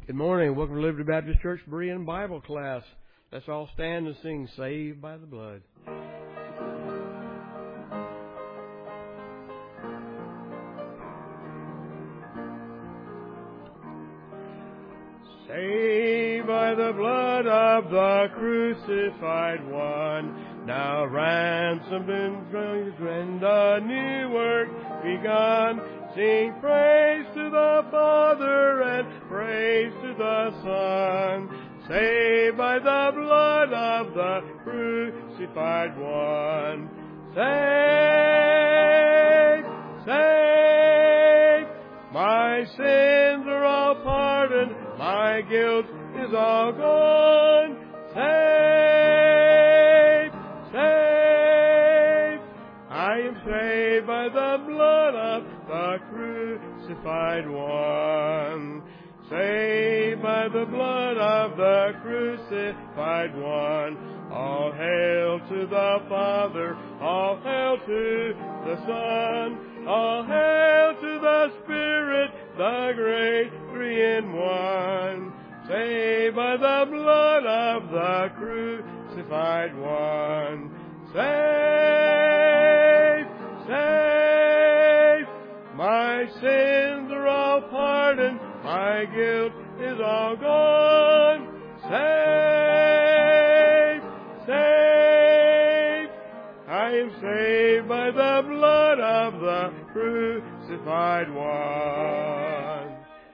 Good morning. Welcome to Liberty Baptist Church Berean Bible class. Let's all stand and sing Saved by the Blood. Saved by the blood of the crucified one, now ransomed and a new work begun. Sing praise to the Father and praise to the Son, saved by the blood of the crucified one. Saved, saved, my sins are all pardoned, my guilt is all gone. Saved, saved, I am saved by the blood of the crucified one. Saved by the blood of the crucified one. All hail to the Father, all hail to the Son, all hail to the Spirit, the great three-in-one. Saved by the blood of the crucified one. Saved, saved, my sins are all pardoned, my guilt is all gone. Saved, saved, I am saved by the blood of the crucified one.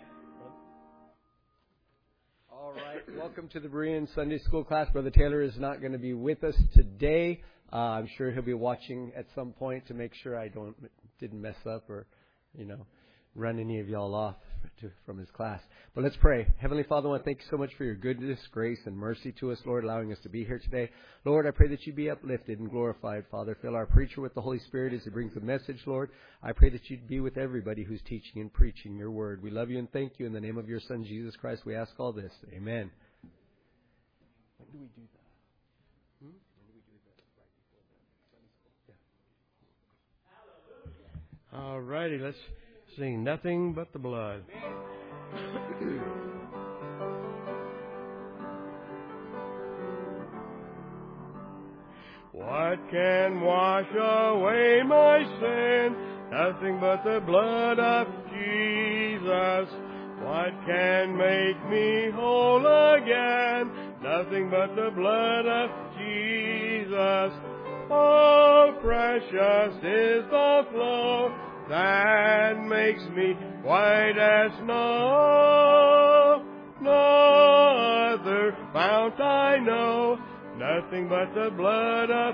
All right, welcome to the Berean Sunday School class. Brother Taylor is not going to be with us today. I'm sure he'll be watching at some point to make sure I didn't mess up or, run any of y'all off from his class. But let's pray. Heavenly Father, I want to thank you so much for your goodness, grace, and mercy to us, Lord, allowing us to be here today. Lord, I pray that you be uplifted and glorified, Father. Fill our preacher with the Holy Spirit as he brings the message, Lord. I pray that you'd be with everybody who's teaching and preaching your word. We love you and thank you. In the name of your Son, Jesus Christ, we ask all this. Amen. When do we do that? When do we do that? Right before the Sunday school? Yeah. All righty, let's sing Nothing But the Blood. What can wash away my sin? Nothing but the blood of Jesus. What can make me whole again? Nothing but the blood of Jesus. Oh, precious is the flow that makes me white as snow. No other fount I know, nothing but the blood of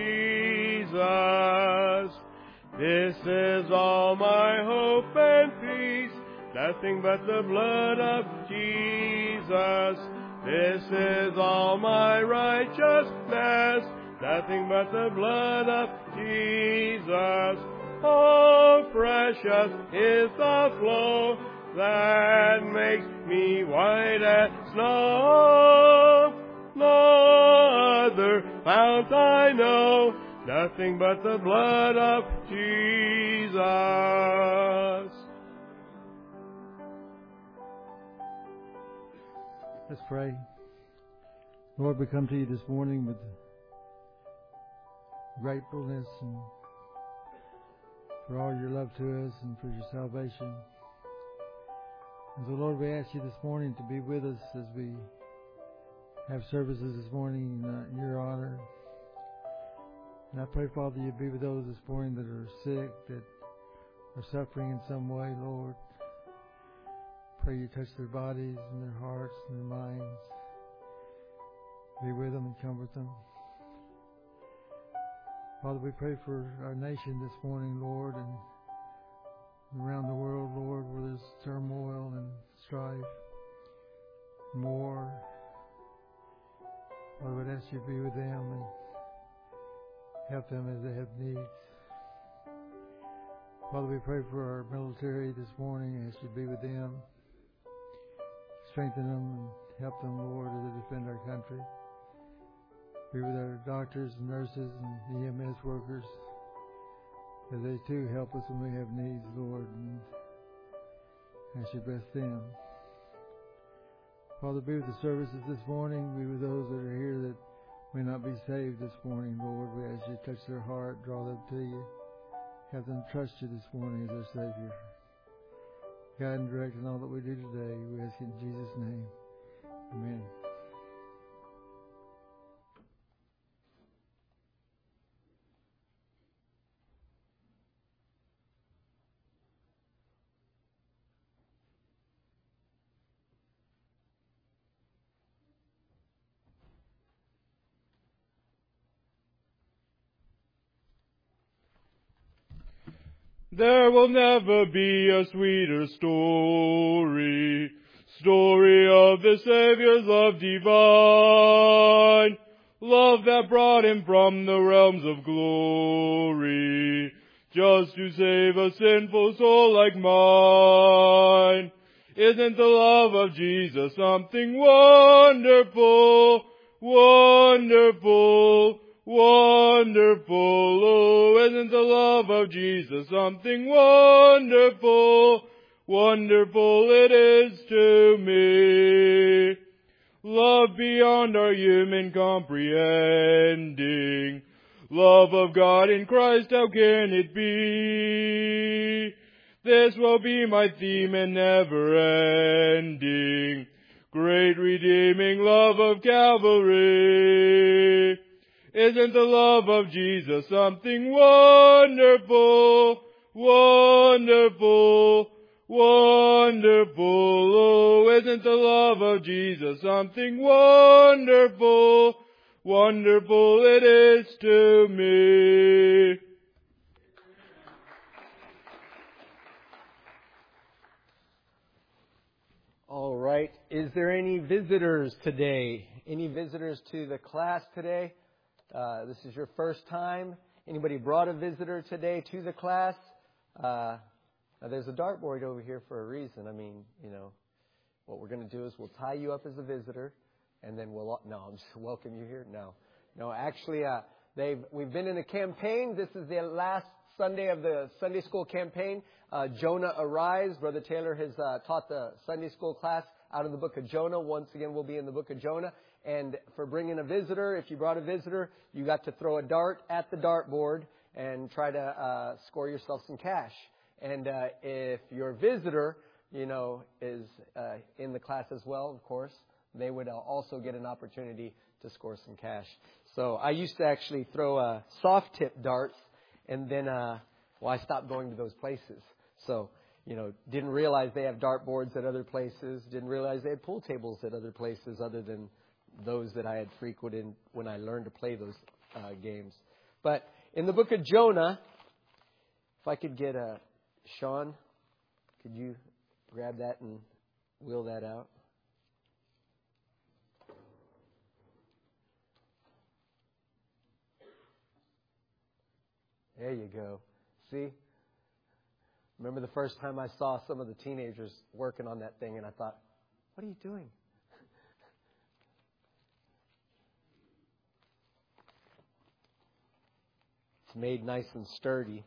Jesus. This is all my hope and peace, nothing but the blood of Jesus. This is all my righteousness, nothing but the blood of Jesus. Oh, precious is the flow that makes me white as snow. No other fount I know, nothing but the blood of Jesus. Let's pray. Lord, we come to you this morning with gratefulness and for all your love to us and for your salvation. And so, Lord, we ask you this morning to be with us as we have services this morning in your honor. And I pray, Father, you be with those this morning that are sick, that are suffering in some way, Lord. Pray you touch their bodies and their hearts and their minds. Be with them and comfort them. Father, we pray for our nation this morning, Lord, and around the world, Lord, where there's turmoil and strife, war. Father, I would ask you to be with them and help them as they have needs. Father, we pray for our military this morning. Ask you to be with them, strengthen them, and help them, Lord, as they defend our country. Be with our doctors and nurses and EMS workers as they too help us when we have needs, Lord, and ask you to bless them. Father, be with the services this morning. Be with those that are here that may not be saved this morning. Lord, we ask you to touch their heart, draw them to you. Have them trust you this morning as their Savior. Guide and direct in all that we do today. We ask it in Jesus' name. Amen. There will never be a sweeter story of the Savior's love divine, love that brought him from the realms of glory, just to save a sinful soul like mine. Isn't the love of Jesus something wonderful, wonderful, wonderful? Oh, isn't the love of Jesus something wonderful, wonderful it is to me. Love beyond our human comprehending, love of God in Christ, how can it be? This will be my theme and never ending, great redeeming love of Calvary. Isn't the love of Jesus something wonderful, wonderful, wonderful? Oh, isn't the love of Jesus something wonderful, wonderful it is to me. All right. Is there any visitors today? Any visitors to the class today? This is your first time. Anybody brought a visitor today to the class? There's a dartboard over here for a reason. I mean, what we're going to do is we'll tie you up as a visitor, and then we'll just welcome you here. No. Actually, we've been in a campaign. This is the last Sunday of the Sunday school campaign. Jonah Arise. Brother Taylor has taught the Sunday school class out of the book of Jonah. Once again, we'll be in the book of Jonah. And for bringing a visitor, if you brought a visitor, you got to throw a dart at the dartboard and try to score yourself some cash. And if your visitor, is in the class as well, of course, they would also get an opportunity to score some cash. So I used to actually throw soft tip darts, and then I stopped going to those places. So, didn't realize they have dartboards at other places, didn't realize they had pool tables at other places other than those that I had frequented when I learned to play those games. But in the book of Jonah, if I could get Sean, could you grab that and wheel that out? There you go. See? Remember the first time I saw some of the teenagers working on that thing, and I thought, what are you doing? It's made nice and sturdy.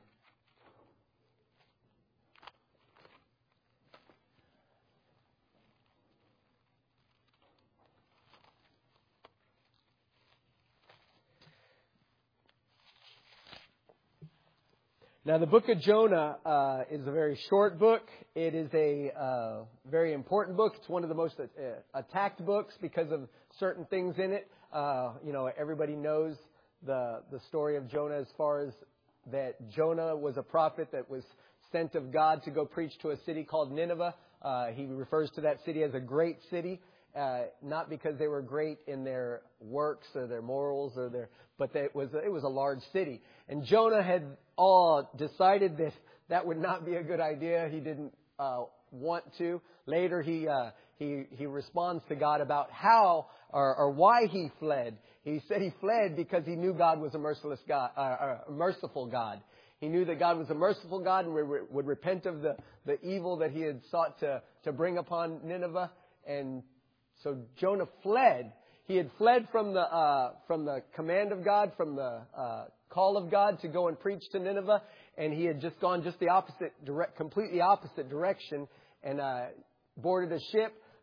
Now, the book of Jonah is a very short book. It is a very important book. It's one of the most attacked books because of certain things in it. Everybody knows the story of Jonah as far as that Jonah was a prophet that was sent of God to go preach to a city called Nineveh. He refers to that city as a great city, not because they were great in their works or their morals but it was a large city. And Jonah had decided that would not be a good idea. He didn't want to. Later, he responds to God about how or why he fled. He said he fled because he knew God was a merciless God, a merciful God. He knew that God was a merciful God and would repent of the evil that he had sought to bring upon Nineveh. And so Jonah fled. He had fled from the command of God, from the call of God to go and preach to Nineveh, and he had just gone the completely opposite direction, and boarded a ship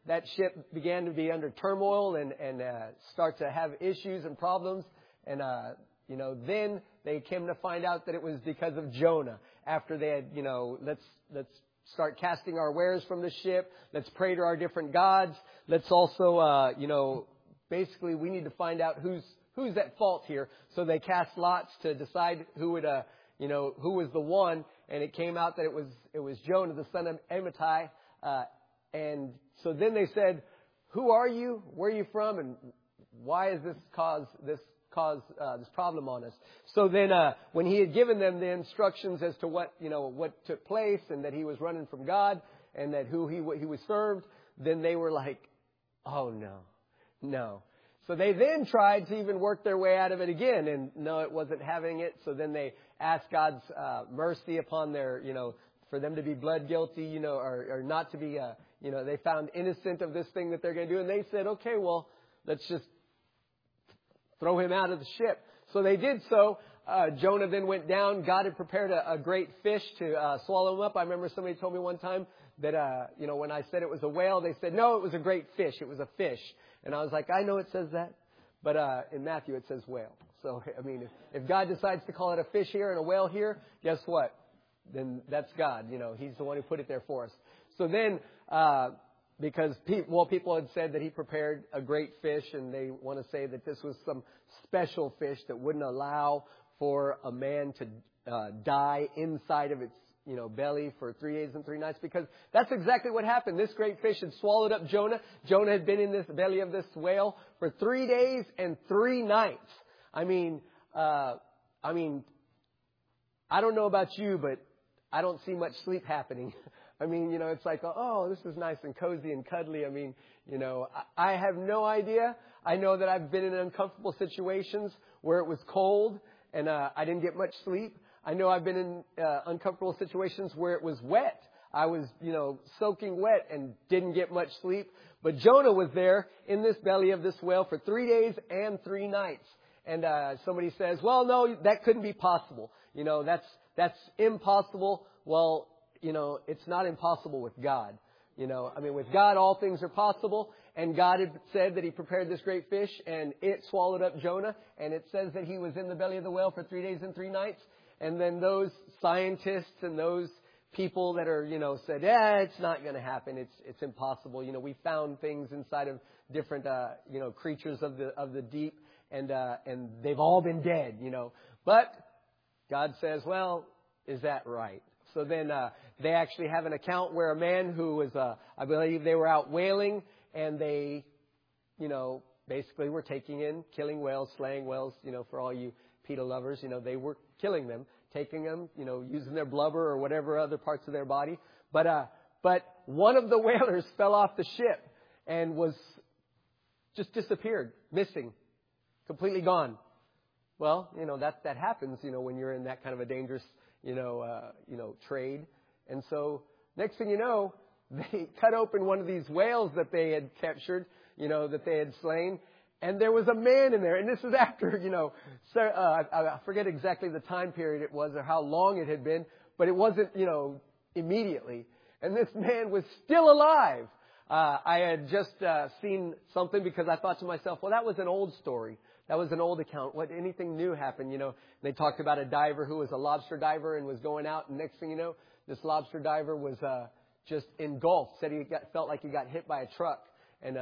that ship began to be under turmoil and start to have issues and problems. And, then they came to find out that it was because of Jonah. After they had, let's start casting our wares from the ship. Let's pray to our different gods. Let's also, basically we need to find out who's at fault here. So they cast lots to decide who would, who was the one. And it came out that it was Jonah, the son of Amittai. And so then they said, "Who are you? Where are you from? And why is this cause this problem on us?" So then, when he had given them the instructions as to what took place and that he was running from God and that who he was served, then they were like, "Oh no." So they then tried to even work their way out of it again, and no, it wasn't having it. So then they asked God's mercy upon their, for them to be blood guilty, or not to be, they found innocent of this thing that they're going to do. And they said, "Okay, well, let's just throw him out of the ship." So they did so. Jonah then went down. God had prepared a great fish to swallow him up. I remember somebody told me one time that, when I said it was a whale, they said, "No, it was a great fish. It was a fish." And I was like, "I know it says that, but in Matthew it says whale." So, if God decides to call it a fish here and a whale here, guess what? Then that's God. He's the one who put it there for us. So then, because people had said that he prepared a great fish, and they want to say that this was some special fish that wouldn't allow for a man to die inside of its belly for 3 days and 3 nights, because that's exactly what happened. This great fish had swallowed up Jonah. Jonah had been in this belly of this whale for 3 days and 3 nights. I don't know about you, but I don't see much sleep happening. It's like, oh, this is nice and cozy and cuddly. I have no idea. I know that I've been in uncomfortable situations where it was cold and I didn't get much sleep. I know I've been in uncomfortable situations where it was wet. I was, soaking wet and didn't get much sleep. But Jonah was there in this belly of this whale for 3 days and 3 nights. And somebody says, "Well, no, that couldn't be possible. That's impossible." Well, it's not impossible with God. With God, all things are possible. And God had said that he prepared this great fish and it swallowed up Jonah. And it says that he was in the belly of the whale for 3 days and 3 nights. And then those scientists and those people that are, said, it's not going to happen. It's impossible. We found things inside of different, creatures of the deep, and they've all been dead, But God says, "Well, is that right?" So then, they actually have an account where a man who was, I believe they were out whaling, and they, basically were killing whales, slaying whales, for all you PETA lovers, they were killing them, taking them, using their blubber or whatever other parts of their body. But one of the whalers fell off the ship and was just disappeared, missing, completely gone. Well, that happens, when you're in that kind of a dangerous, trade. And so next thing you know, they cut open one of these whales that they had captured, that they had slain. And there was a man in there. And this is after, I forget exactly the time period it was or how long it had been. But it wasn't, immediately. And this man was still alive. I had just seen something because I thought to myself, well, that was an old story. That was an old account. Anything new happened, They talked about a diver who was a lobster diver and was going out. And next thing you know, this lobster diver was just engulfed. Said felt like he got hit by a truck. And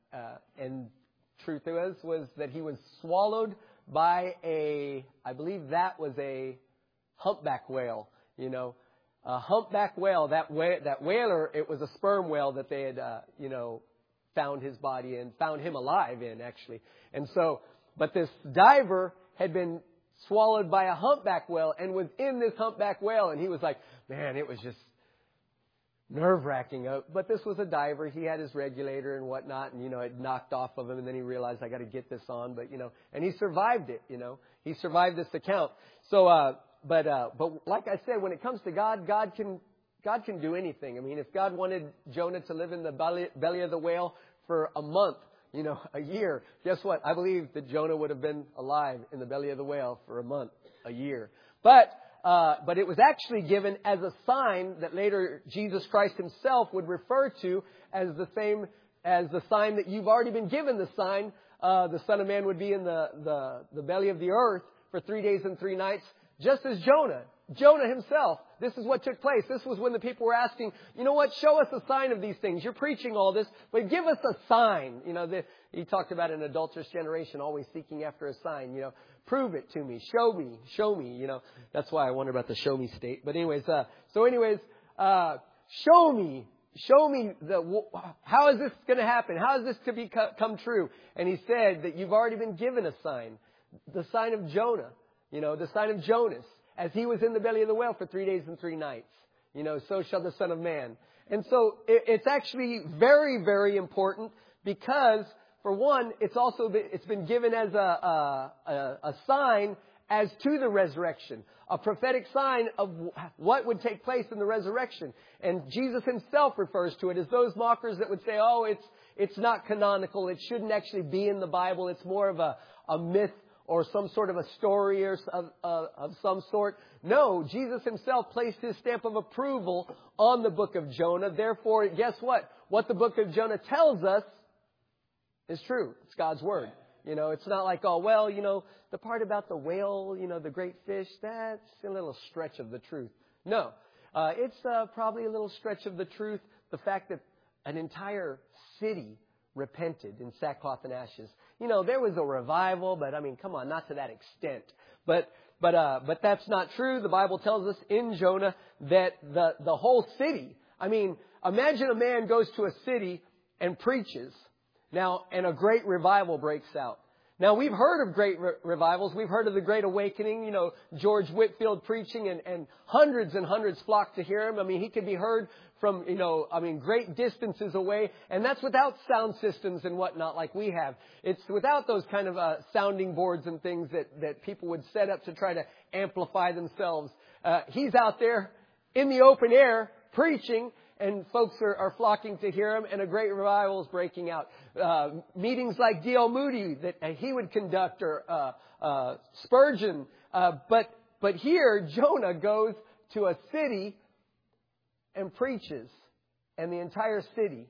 truth was that he was swallowed by I believe that was a humpback whale, a humpback whale. That whaler, it was a sperm whale that they had, found his body in, found him alive in actually. And so, but this diver had been swallowed by a humpback whale and was in this humpback whale. And he was like, man, it was just nerve-wracking. But this was a diver. He had his regulator and whatnot, and, it knocked off of him. And then he realized, I got to get this on. But, and he survived it, He survived this account. So, but like I said, when it comes to God, God can do anything. If God wanted Jonah to live in the belly of the whale for a month, a year, guess what? I believe that Jonah would have been alive in the belly of the whale for a month, a year. But it was actually given as a sign that later Jesus Christ himself would refer to as the same as the sign that you've already been given the sign. The Son of Man would be in the belly of the earth for 3 days and 3 nights, just as Jonah himself. This is what took place. This was when the people were asking, you know what, show us a sign of these things. You're preaching all this, but give us a sign. You know, he talked about an adulterous generation always seeking after a sign. You know, prove it to me. Show me. You know, that's why I wonder about the show me state. But anyways, show me how is this going to happen? How is this to become true? And he said that you've already been given a sign, the sign of Jonah, you know, the sign of Jonas, as he was in the belly of the whale for 3 days and 3 nights. You know, so shall the Son of Man. And so it's actually very, very important because, for one, it's been given as a sign as to the resurrection, a prophetic sign of what would take place in the resurrection. And Jesus himself refers to it as those mockers that would say, oh, it's not canonical. It shouldn't actually be in the Bible. It's more of a myth or some sort of a story or of some sort. No, Jesus himself placed his stamp of approval on the book of Jonah. Therefore, guess what? What the book of Jonah tells us is true. It's God's word. You know, it's not like, oh, well, you know, the part about the whale, you know, the great fish, that's a little stretch of the truth. No, it's probably a little stretch of the truth. The fact that an entire city repented in sackcloth and ashes. You know, there was a revival, but I mean, come on, not to that extent. But that's not true. The Bible tells us in Jonah that the whole city, I mean, imagine a man goes to a city and preaches. Now, and a great revival breaks out. Now, we've heard of great revivals. We've heard of the Great Awakening, you know, George Whitefield preaching and hundreds and hundreds flocked to hear him. I mean, he could be heard from, you know, great distances away. And that's without sound systems and whatnot like we have. It's without those kind of sounding boards and things that people would set up to try to amplify themselves. He's out there in the open air preaching. And folks are flocking to hear him, and a great revival is breaking out. Meetings like D.L. Moody that he would conduct, or Spurgeon. But here, Jonah goes to a city and preaches, and the entire city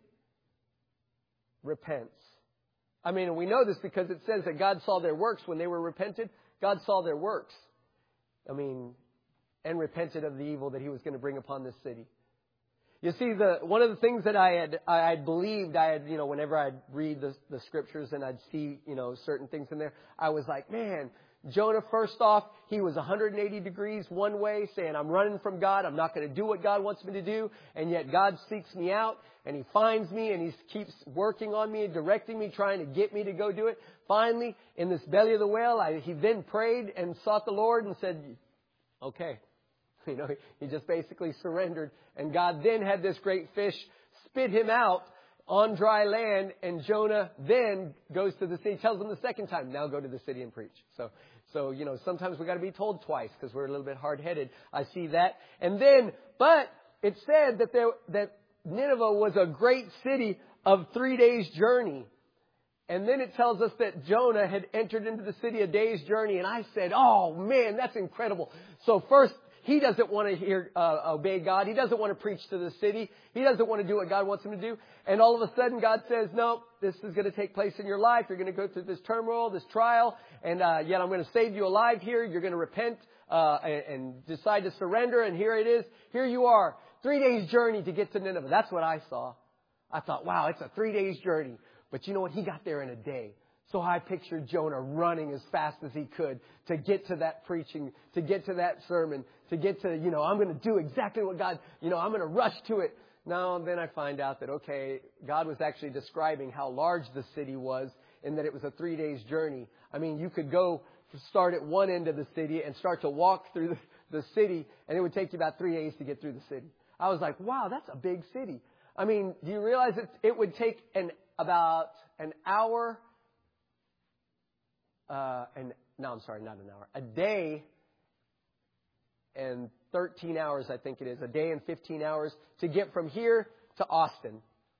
repents. I mean, and we know this because it says that God saw their works when they were repented. God saw their works. I mean, and repented of the evil that he was going to bring upon this city. You see, one of the things that I believed, you know, whenever I'd read the scriptures and I'd see, you know, certain things in there, I was like, man, Jonah, first off, he was 180 degrees one way, saying, I'm running from God. I'm not going to do what God wants me to do. And yet God seeks me out and he finds me and he keeps working on me and directing me, trying to get me to go do it. Finally, in this belly of the whale, he then prayed and sought the Lord and said, okay. You know, he just basically surrendered. And God then had this great fish spit him out on dry land. And Jonah then goes to the city, tells them the second time, now go to the city and preach. So you know, sometimes we got to be told twice because we're a little bit hard-headed. I see that. And then, but it said that Nineveh was a great city of 3 days' journey. And then it tells us that Jonah had entered into the city a day's journey. And I said, oh, man, that's incredible. So first, he doesn't want to obey God. He doesn't want to preach to the city. He doesn't want to do what God wants him to do. And all of a sudden, God says, no, this is going to take place in your life. You're going to go through this turmoil, this trial. And yet I'm going to save you alive here. You're going to repent and decide to surrender. And here it is. Here you are. 3 days journey to get to Nineveh. That's what I saw. I thought, wow, it's a 3 days journey. But you know what? He got there in a day. So I pictured Jonah running as fast as he could to get to that preaching, to get to that sermon, to get to, you know, I'm going to do exactly what God, you know, I'm going to rush to it. No, then I find out that, okay, God was actually describing how large the city was and that it was a 3 days journey. I mean, you could go start at one end of the city and start to walk through the city, and it would take you about 3 days to get through the city. I was like, wow, that's a big city. I mean, do you realize it would take about an hour, a day and 13 hours, I think it is, a day and 15 hours to get from here to Austin.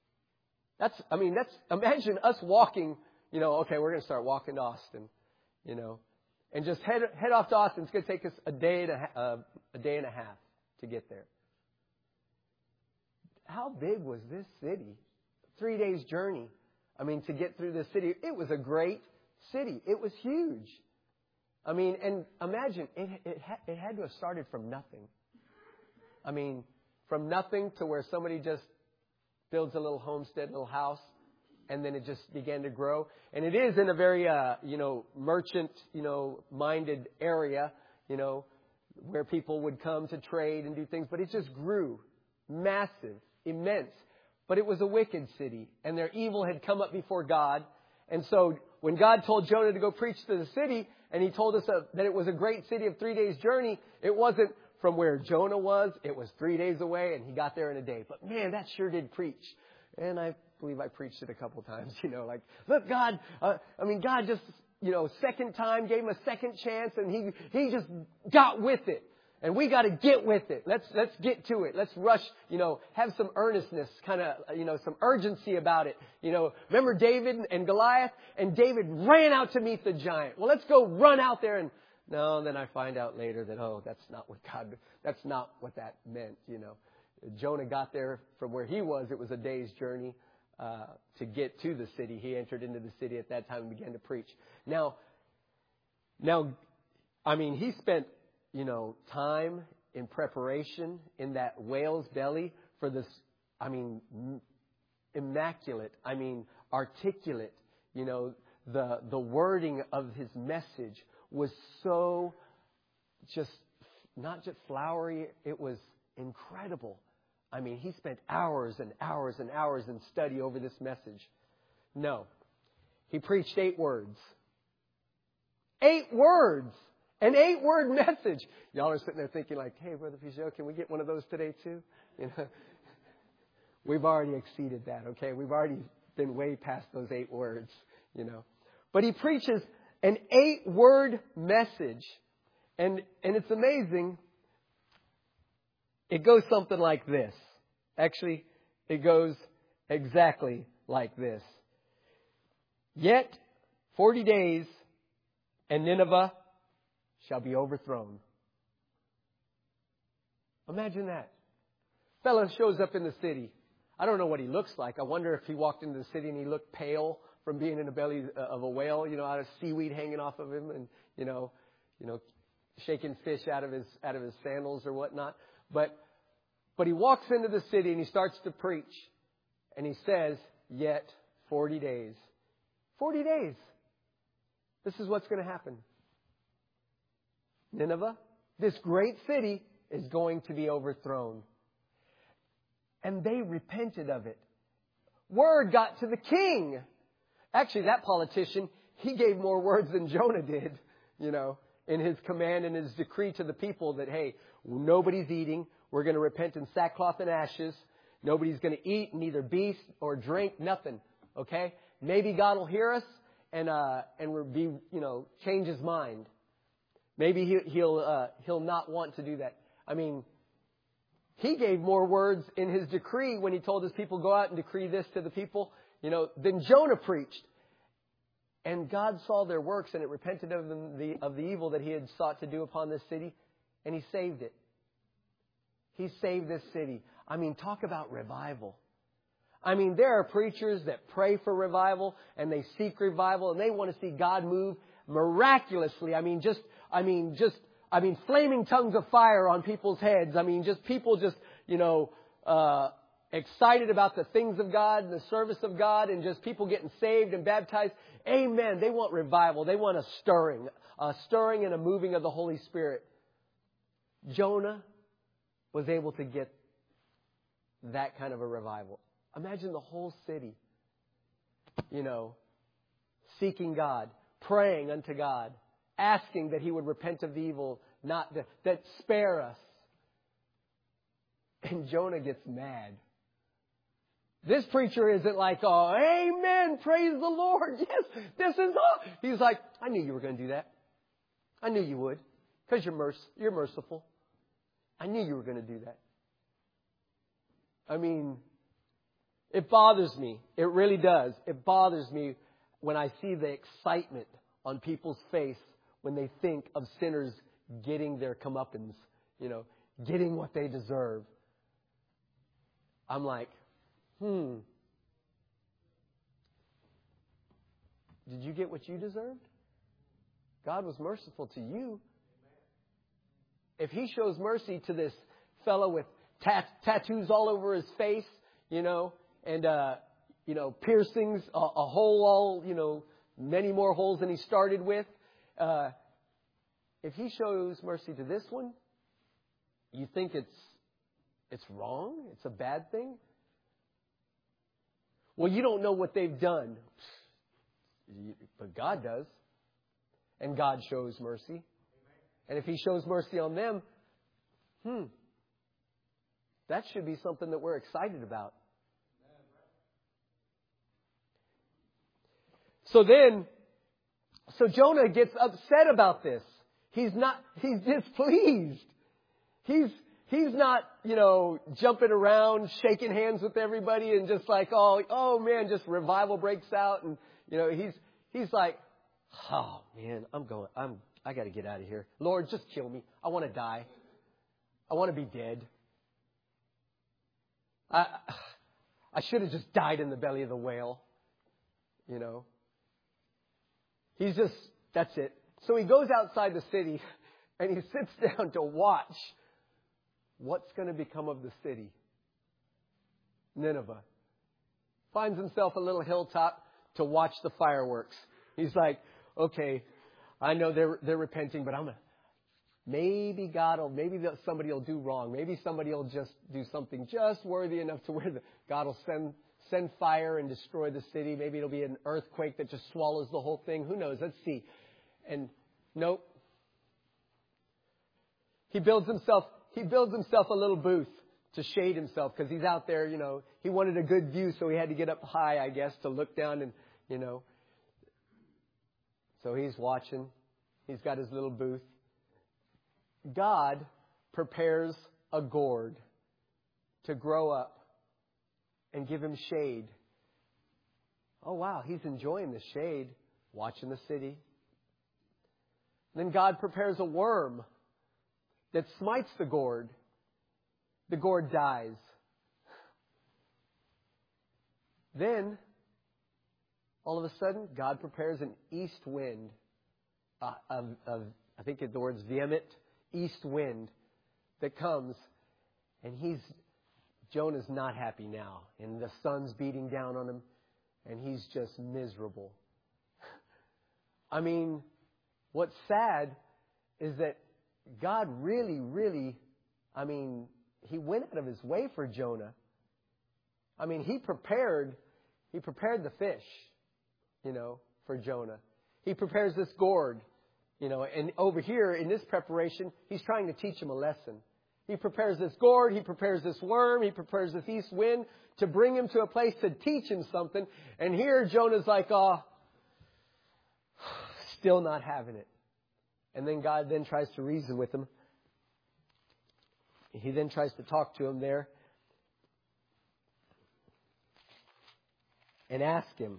Imagine us walking, you know, okay, we're going to start walking to Austin, you know, and just head off to Austin. It's going to take us a day and a half to get there. How big was this city 3 days journey. I mean, to get through the city. It was a great city. It was huge. I mean, and imagine, it had to have started from nothing. I mean, from nothing to where somebody just builds a little homestead, little house, and then it just began to grow. And it is in a very, merchant, minded area, where people would come to trade and do things. But it just grew. Massive. Immense. But it was a wicked city. And their evil had come up before God. And so when God told Jonah to go preach to the city, and He told us that it was a great city of 3 days' journey, it wasn't from where Jonah was. It was 3 days away, and he got there in a day. But man, that sure did preach. And I believe I preached it a couple times, look, God, God just, second time gave him a second chance, and he just got with it. And we got to get with it. Let's get to it. Let's rush, have some earnestness, kind of, some urgency about it. Remember David and Goliath? And David ran out to meet the giant. Well, let's go run out there. And no, then I find out later that, that's not what that meant, Jonah got there from where he was. It was a day's journey to get to the city. He entered into the city at that time and began to preach. Now, he spent, time in preparation in that whale's belly for this, immaculate, articulate, the wording of his message was so just, not just flowery, it was incredible. He spent hours and hours and hours in study over this message. No. He preached 8 words. 8 words! An 8-word message. Y'all are sitting there thinking like, hey, Brother Peugeot, can we get one of those today too? We've already exceeded that, okay? We've already been way past those 8 words, But he preaches an 8-word message. And it's amazing. It goes something like this. Actually, it goes exactly like this. Yet 40 days and Nineveh shall be overthrown. Imagine that. Fellow shows up in the city. I don't know what he looks like. I wonder if he walked into the city and he looked pale from being in the belly of a whale, out of seaweed hanging off of him, and shaking fish out of his sandals or whatnot. But he walks into the city and he starts to preach. And he says, yet 40 days. 40 days. This is what's going to happen. Nineveh, this great city, is going to be overthrown. And they repented of it. Word got to the king. Actually, that politician, he gave more words than Jonah did, in his command and his decree to the people that, hey, nobody's eating. We're going to repent in sackcloth and ashes. Nobody's going to eat neither beef or drink, nothing. Okay? Maybe God will hear us and we'll be, change His mind. Maybe he'll not want to do that. He gave more words in his decree when he told his people, go out and decree this to the people, than Jonah preached. And God saw their works and it repented of the evil that He had sought to do upon this city. And He saved it. He saved this city. Talk about revival. There are preachers that pray for revival and they seek revival and they want to see God move miraculously. Flaming tongues of fire on people's heads. People excited about the things of God and the service of God and just people getting saved and baptized. Amen. They want revival. They want a stirring and a moving of the Holy Spirit. Jonah was able to get that kind of a revival. Imagine the whole city, seeking God, praying unto God, asking that He would repent of the evil, that spare us. And Jonah gets mad. This preacher isn't like, oh, amen, praise the Lord. Yes, this is all. He's like, I knew you were going to do that. I knew you would, because you're merciful. I knew you were going to do that. It bothers me. It really does. It bothers me when I see the excitement on people's face when they think of sinners getting their comeuppance, getting what they deserve. I'm like, Did you get what you deserved? God was merciful to you. If He shows mercy to this fellow with tattoos all over his face, and piercings, a hole, many more holes than he started with. If He shows mercy to this one, you think it's wrong? It's a bad thing? Well, you don't know what they've done. But God does. And God shows mercy. And if He shows mercy on them, that should be something that we're excited about. So Jonah gets upset about this. He's displeased. He's not, jumping around, shaking hands with everybody and just like, oh man, just revival breaks out. And, he's like, oh man, I got to get out of here. Lord, just kill me. I want to die. I want to be dead. I should have just died in the belly of the whale. That's it. So he goes outside the city and he sits down to watch what's going to become of the city. Nineveh. Finds himself a little hilltop to watch the fireworks. He's like, okay, I know they're repenting, but maybe somebody will do wrong. Maybe somebody will just do something just worthy enough to where God will send fire and destroy the city. Maybe it'll be an earthquake that just swallows the whole thing. Who knows? Let's see. And nope. He builds himself a little booth to shade himself because he's out there, he wanted a good view, so he had to get up high, I guess, to look down and, So he's watching. He's got his little booth. God prepares a gourd to grow up and give him shade. Oh, wow, he's enjoying the shade, watching the city. Then God prepares a worm that smites the gourd. The gourd dies. Then, all of a sudden, God prepares an east wind. I think the word's vehement, east wind that comes. And Jonah's not happy now. And the sun's beating down on him. And he's just miserable. I mean, what's sad is that God really, really, He went out of His way for Jonah. He prepared the fish, for Jonah. He prepares this gourd, and over here in this preparation, He's trying to teach him a lesson. He prepares this gourd, He prepares this worm, He prepares this east wind to bring him to a place to teach him something. And here Jonah's like, still not having it. And then God then tries to reason with him. He then tries to talk to him there and ask him.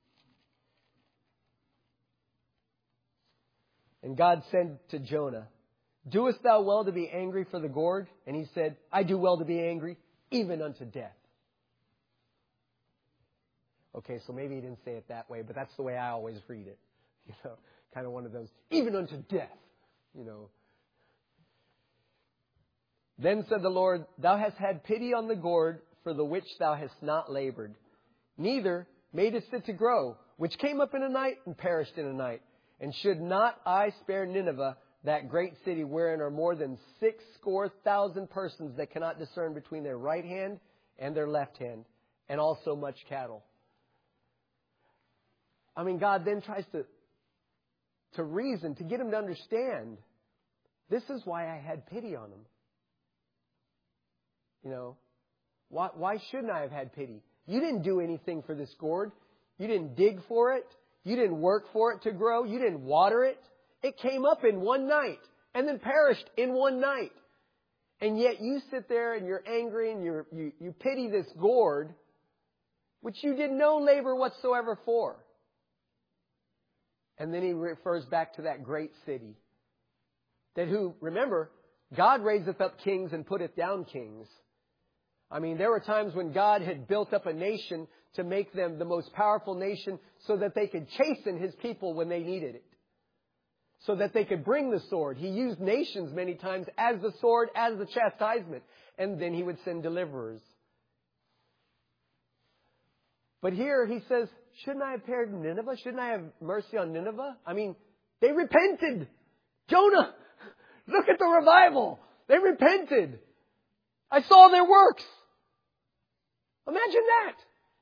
And God said to Jonah, "Doest thou well to be angry for the gourd?" And he said, "I do well to be angry, even unto death." Okay, so maybe he didn't say it that way, but that's the way I always read it. Kind of one of those, even unto death, Then said the Lord, "Thou hast had pity on the gourd for the which thou hast not labored, neither madest it to grow, which came up in a night and perished in a night. And should not I spare Nineveh, that great city wherein are more than 6,000 persons that cannot discern between their right hand and their left hand, and also much cattle?" God then tries to reason, to get him to understand, this is why I had pity on him. Why shouldn't I have had pity? You didn't do anything for this gourd. You didn't dig for it. You didn't work for it to grow. You didn't water it. It came up in one night and then perished in one night. And yet you sit there and you're angry and you pity this gourd, which you did no labor whatsoever for. And then he refers back to that great city. Remember, God raiseth up kings and putteth down kings. I mean, there were times when God had built up a nation to make them the most powerful nation so that they could chasten His people when they needed it. So that they could bring the sword. He used nations many times as the sword, as the chastisement. And then He would send deliverers. But here He says, shouldn't I have spared Nineveh? Shouldn't I have mercy on Nineveh? I mean, they repented. Jonah, look at the revival. They repented. I saw their works. Imagine that.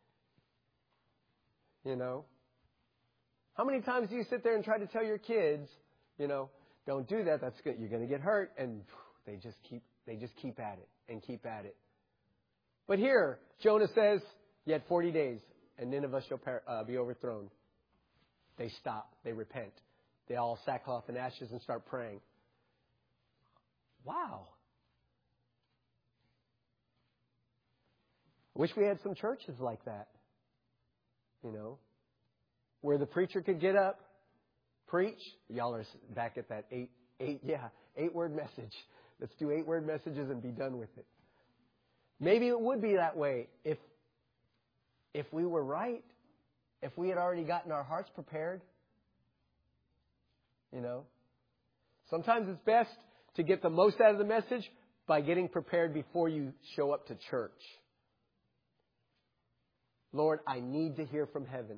You know, how many times do you sit there and try to tell your kids, you know, don't do that. That's good. You're going to get hurt. And they just keep at it and keep at it. But here, Jonah says, yet 40 days and Nineveh shall be overthrown. They stop. They repent. They all sackcloth and ashes and start praying. Wow. I wish we had some churches like that. You know, where the preacher could get up, preach. Y'all are back at that 8-word message. Let's do 8-word messages and be done with it. Maybe it would be that way if we were right, if we had already gotten our hearts prepared. You know, sometimes it's best to get the most out of the message by getting prepared before you show up to church. Lord, I need to hear from heaven.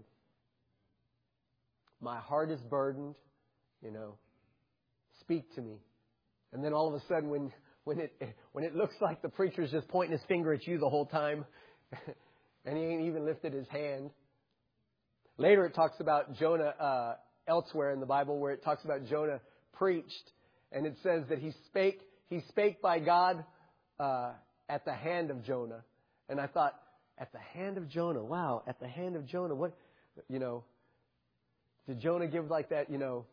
My heart is burdened. You know, speak to me. And then all of a sudden, when it looks like the preacher's just pointing his finger at you the whole time, and he ain't even lifted his hand. Later, it talks about Jonah elsewhere in the Bible, where it talks about Jonah preached, and it says that he spake by God at the hand of Jonah. And I thought, at the hand of Jonah. Wow, at the hand of Jonah. What, you know, did Jonah give like that, you know,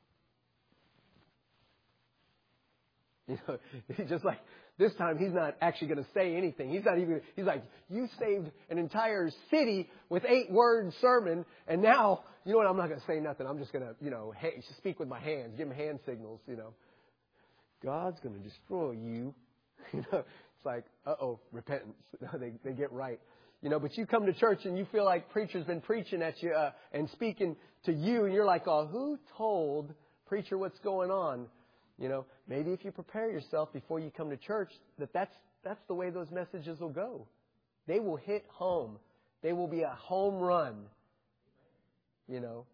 he's just like, this time he's not actually going to say anything. He's like, you saved an entire city with 8-word sermon, and now, you know what, I'm not going to say nothing. I'm just going to, you know, speak with my hands, give him hand signals, you know. God's going to destroy you. You know, it's like, repentance. They get right. You know, but you come to church and you feel like preacher's been preaching at you and speaking to you, and you're like, oh, who told preacher what's going on? You know, maybe if you prepare yourself before you come to church, that's the way those messages will go. They will hit home. They will be a home run. You know.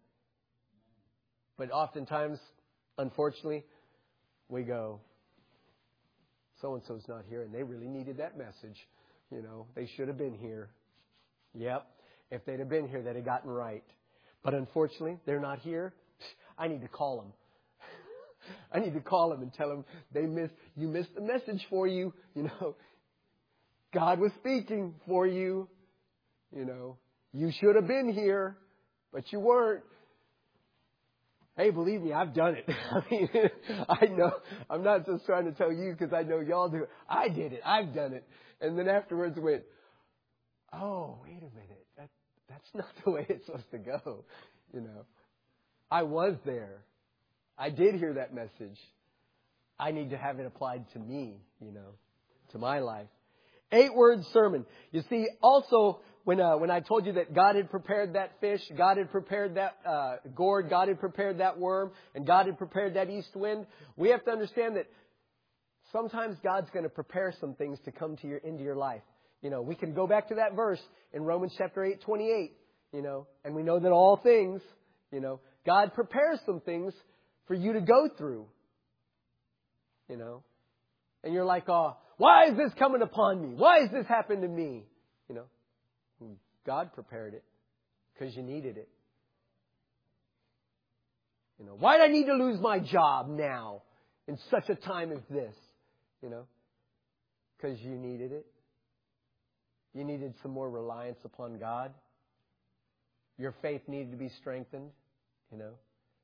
But oftentimes, unfortunately, we go, so-and-so's not here, and they really needed that message. You know, they should have been here. Yep. If they'd have been here, they'd have gotten right. But unfortunately, they're not here. I need to call them. I need to call them and tell them you missed the message for you. You know, God was speaking for you. You know, you should have been here, but you weren't. Hey, believe me, I've done it. I mean, I know. I'm not just trying to tell you because I know y'all do it. I did it. I've done it. And then afterwards went, oh, wait a minute. That's not the way it's supposed to go. You know, I was there. I did hear that message. I need to have it applied to me, you know, to my life. 8-word sermon. You see, also, when I told you that God had prepared that fish, God had prepared that gourd, God had prepared that worm, and God had prepared that east wind, we have to understand that sometimes God's going to prepare some things to come into your life. You know, we can go back to that verse in Romans chapter 8:28, you know, and we know that all things, you know, God prepares some things for you to go through, you know. And you're like, oh, why is this coming upon me? Why has this happened to me? You know, God prepared it because you needed it. You know, why do I need to lose my job now in such a time as this? You know, because you needed it. You needed some more reliance upon God. Your faith needed to be strengthened, you know.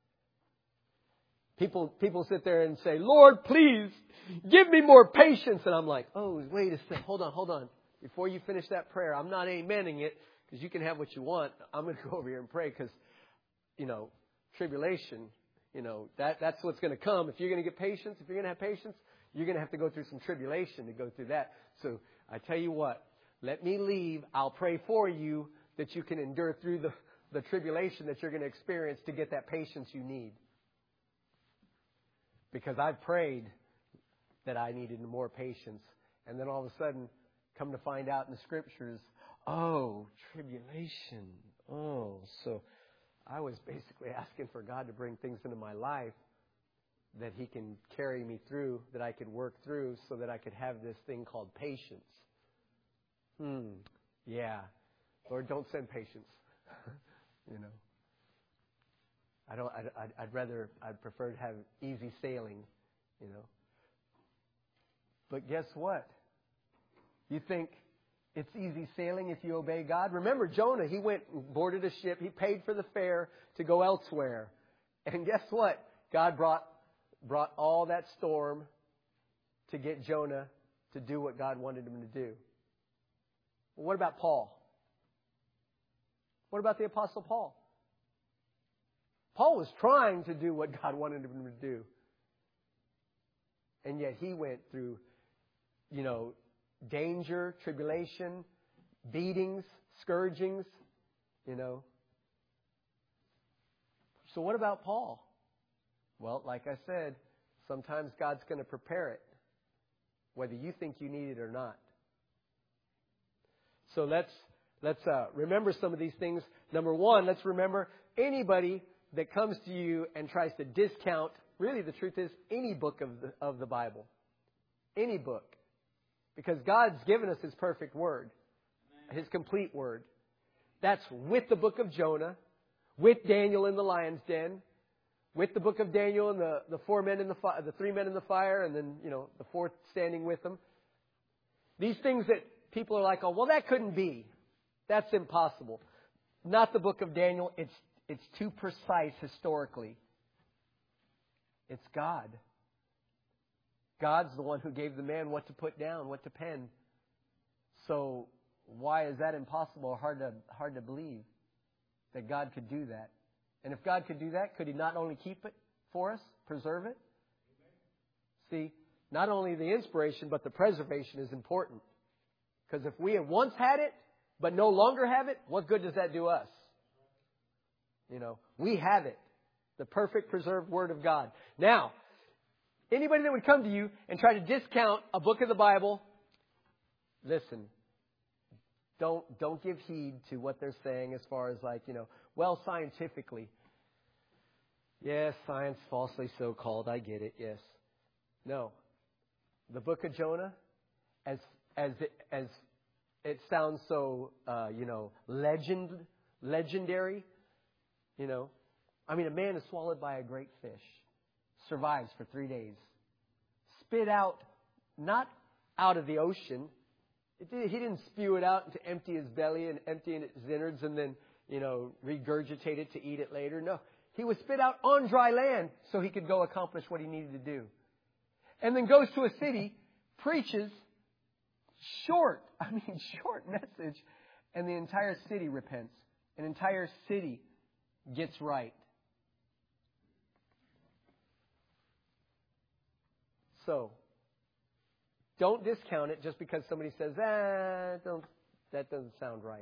People sit there and say, Lord, please give me more patience. And I'm like, oh, wait a second. Hold on. Before you finish that prayer, I'm not amening it because you can have what you want. I'm going to go over here and pray because, you know, tribulation, you know, that's what's going to come. If you're going to get patience, if you're going to have patience, you're going to have to go through some tribulation to go through that. So I tell you what, let me leave. I'll pray for you that you can endure through the tribulation that you're going to experience to get that patience you need. Because I've prayed that I needed more patience. And then all of a sudden, come to find out in the Scriptures, oh, tribulation. Oh, so I was basically asking for God to bring things into my life that He can carry me through, that I could work through, so that I could have this thing called patience. Yeah. Lord, don't send patience. You know. I'd prefer to have easy sailing, you know. But guess what? You think it's easy sailing if you obey God? Remember Jonah, he went and boarded a ship. He paid for the fare to go elsewhere. And guess what? God brought all that storm to get Jonah to do what God wanted him to do. Well, what about Paul? What about the Apostle Paul? Paul was trying to do what God wanted him to do. And yet he went through, you know, danger, tribulation, beatings, scourgings, you know. So what about Paul? Well, like I said, sometimes God's going to prepare it, whether you think you need it or not. So let's remember some of these things. Number one, let's remember anybody that comes to you and tries to discount, really the truth is, any book of the Bible. Any book. Because God's given us His perfect Word. His complete Word. That's with the book of Jonah, with Daniel in the lion's den, with the book of Daniel and the 4 men in the 3 men in the fire, and then, you know, the fourth standing with them. These things that people are like, oh, well, that couldn't be. That's impossible. Not the book of Daniel. It's too precise historically. It's God. God's the one who gave the man what to put down, what to pen. So why is that impossible or hard to believe that God could do that? And if God could do that, could He not only keep it for us, preserve it? See, not only the inspiration, but the preservation is important. Because if we have once had it, but no longer have it, what good does that do us? You know, we have it. The perfect preserved Word of God. Now, anybody that would come to you and try to discount a book of the Bible, listen, don't give heed to what they're saying as far as like, you know, well, scientifically. Yes, science falsely so called. I get it. Yes. No. The book of Jonah, as it sounds so, you know, legendary, you know. I mean, a man is swallowed by a great fish, survives for 3 days, spit out, not out of the ocean. He didn't spew it out to empty his belly and empty his innards and then, you know, regurgitate it to eat it later. No, he was spit out on dry land so he could go accomplish what he needed to do. And then goes to a city, preaches short message, and the entire city repents. An entire city gets right. So, don't discount it just because somebody says, that doesn't sound right.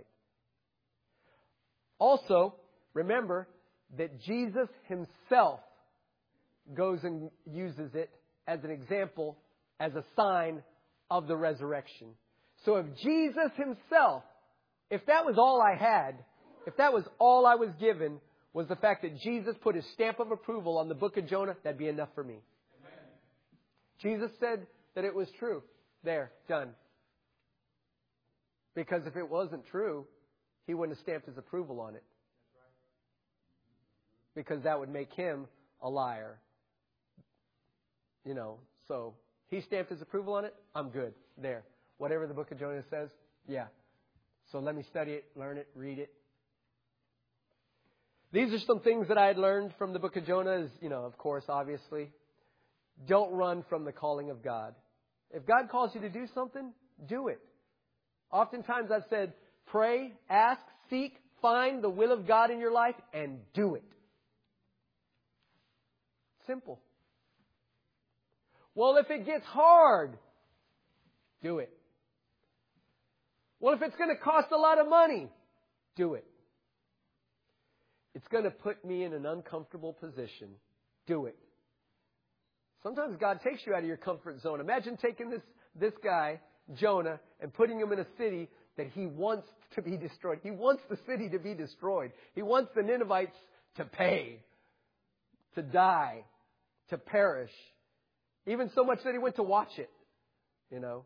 Also, remember that Jesus Himself goes and uses it as an example, as a sign of the resurrection. So if Jesus Himself, if that was all I had, if that was all I was given, was the fact that Jesus put His stamp of approval on the book of Jonah, that'd be enough for me. Amen. Jesus said that it was true. There, done. Because if it wasn't true, He wouldn't have stamped His approval on it. Because that would make Him a liar. You know, so He stamped His approval on it, I'm good. There. Whatever the book of Jonah says, yeah. So let me study it, learn it, read it. These are some things that I had learned from the book of Jonah, is, you know, of course, obviously. Don't run from the calling of God. If God calls you to do something, do it. Oftentimes I've said, pray, ask, seek, find the will of God in your life, and do it. Simple. Well, if it gets hard, do it. Well, if it's going to cost a lot of money, do it. It's going to put me in an uncomfortable position. Do it. Sometimes God takes you out of your comfort zone. Imagine taking this guy, Jonah, and putting him in a city that he wants to be destroyed. He wants the city to be destroyed. He wants the Ninevites to pay, to die, to perish. Even so much that he went to watch it, you know.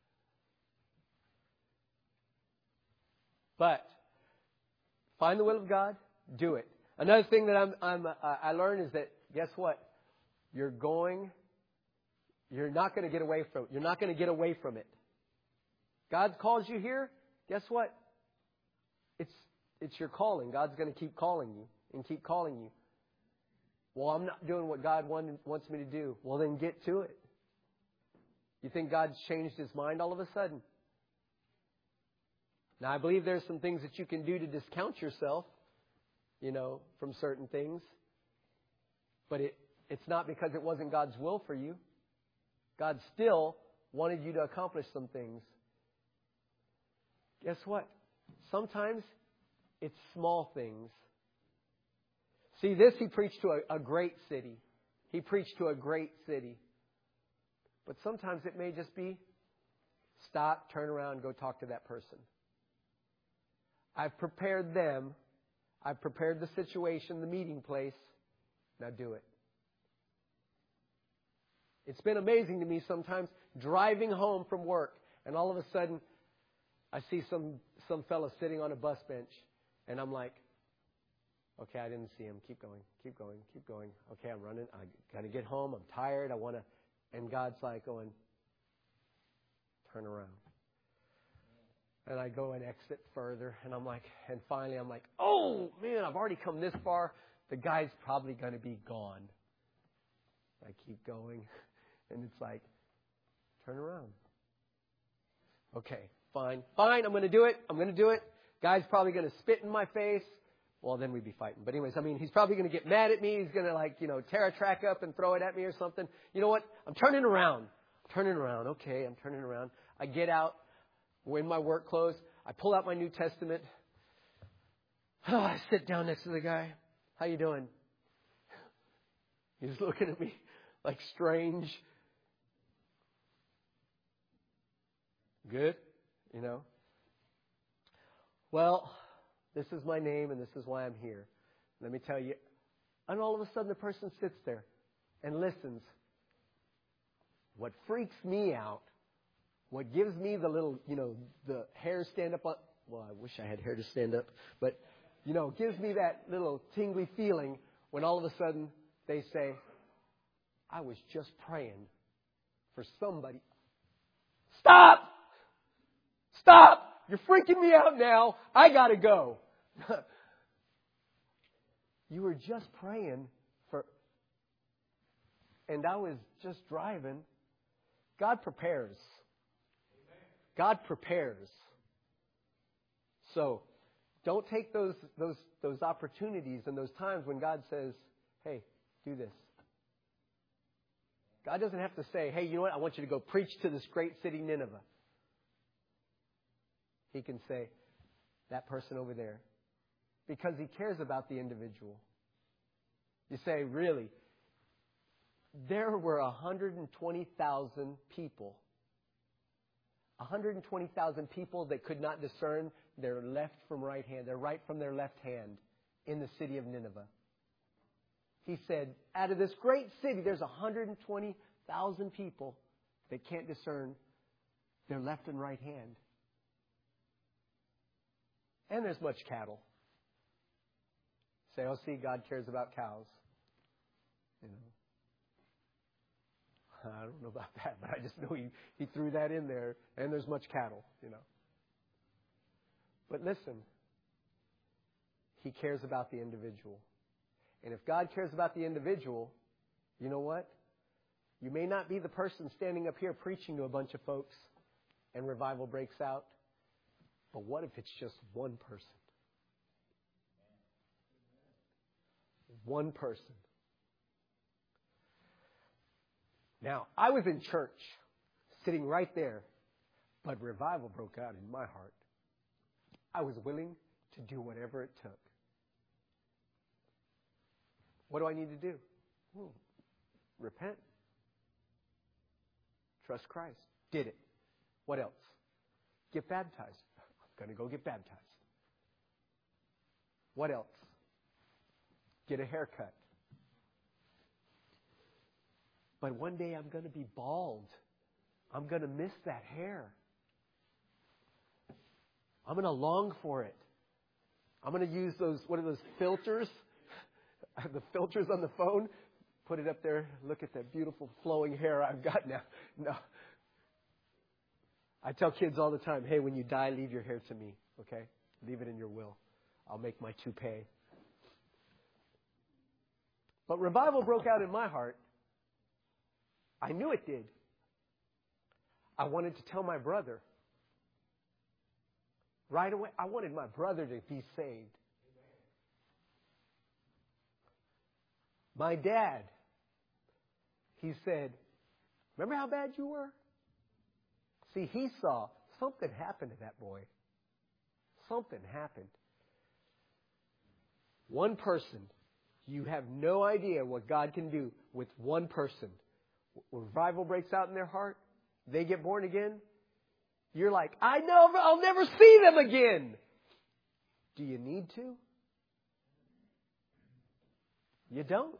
But find the will of God, do it. Another thing that I learned is that, guess what? You're not going to get away from it. You're not going to get away from it. God calls you here. Guess what? It's your calling. God's going to keep calling you and keep calling you. Well, I'm not doing what God wants me to do. Well, then get to it. You think God's changed His mind all of a sudden? Now, I believe there's some things that you can do to discount yourself, you know, from certain things. But it's not because it wasn't God's will for you. God still wanted you to accomplish some things. Guess what? Sometimes it's small things. See, this he preached to a great city. He preached to a great city. But sometimes it may just be stop, turn around, go talk to that person. I've prepared them. I've prepared the situation, the meeting place. Now do it. It's been amazing to me sometimes driving home from work, and all of a sudden I see some fellow sitting on a bus bench, and I'm like, okay, I didn't see him. Keep going, keep going, keep going. Okay, I'm running. I got to get home. I'm tired. I want to. And God's like going, turn around. And I go and exit further, and I'm like, and finally I'm like, oh man, I've already come this far. The guy's probably going to be gone. I keep going, and it's like, turn around. Okay, fine, I'm going to do it. Guy's probably going to spit in my face. Well, then we'd be fighting. But anyways, I mean, he's probably going to get mad at me. He's going to tear a track up and throw it at me or something. You know what? I'm turning around. Okay, I'm turning around. I get out. We're in my work clothes. I pull out my New Testament. I sit down next to the guy. How you doing? He's looking at me like strange. Good? You know? Well, this is my name and this is why I'm here. Let me tell you. And all of a sudden the person sits there and listens. What freaks me out, what gives me the little, the hair stand up on, well, I wish I had hair to stand up, but, gives me that little tingly feeling when all of a sudden they say, I was just praying for somebody. Stop! You're freaking me out now. I got to go. You were just praying for, and I was just driving. God prepares. God prepares. So, don't take those opportunities and those times when God says, hey, do this. God doesn't have to say, hey, you know what? I want you to go preach to this great city, Nineveh. He can say, that person over there. Because He cares about the individual. You say, really? There were 120,000 people. 120,000 people that could not discern their left from right hand, their right from their left hand in the city of Nineveh. He said, out of this great city, there's 120,000 people that can't discern their left and right hand. And there's much cattle. Say, oh, see, God cares about cows. I don't know about that, but I just know he threw that in there. And there's much cattle, But listen, He cares about the individual. And if God cares about the individual, you know what? You may not be the person standing up here preaching to a bunch of folks and revival breaks out. But what if it's just one person? One person. Now, I was in church, sitting right there, but revival broke out in my heart. I was willing to do whatever it took. What do I need to do? Repent. Trust Christ. Did it. What else? Get baptized. I'm going to go get baptized. What else? Get a haircut. But one day I'm going to be bald. I'm going to miss that hair. I'm going to long for it. I'm going to use those, what are those filters? The filters on the phone. Put it up there. Look at that beautiful flowing hair I've got now. No. I tell kids all the time, hey, when you die, leave your hair to me, okay? Leave it in your will. I'll make my toupee. But revival broke out in my heart. I knew it did. I wanted to tell my brother. Right away, I wanted my brother to be saved. My dad, he said, remember how bad you were? See, he saw something happened to that boy. Something happened. One person, you have no idea what God can do with one person. When revival breaks out in their heart, they get born again. You're like, I know I'll never see them again. Do you need to? You don't.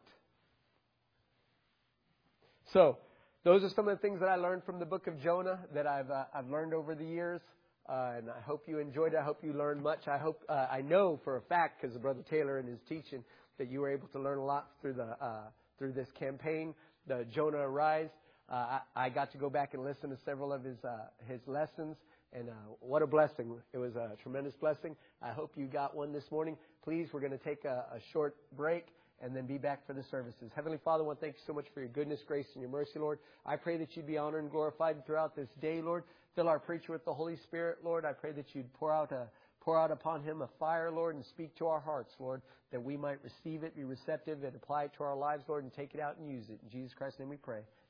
So, those are some of the things that I learned from the book of Jonah that I've learned over the years, and I hope you enjoyed it. I hope you learned much. I know for a fact, because of Brother Taylor and his teaching, that you were able to learn a lot through this campaign, the Jonah Arise. I got to go back and listen to several of his lessons, and what a blessing! It was a tremendous blessing. I hope you got one this morning. Please, we're going to take a short break and then be back for the services. Heavenly Father, I want to thank you so much for your goodness, grace, and your mercy, Lord. I pray that you'd be honored and glorified throughout this day, Lord. Fill our preacher with the Holy Spirit, Lord. I pray that you'd pour out upon him a fire, Lord, and speak to our hearts, Lord, that we might receive it, be receptive, and apply it to our lives, Lord, and take it out and use it. In Jesus Christ's name we pray.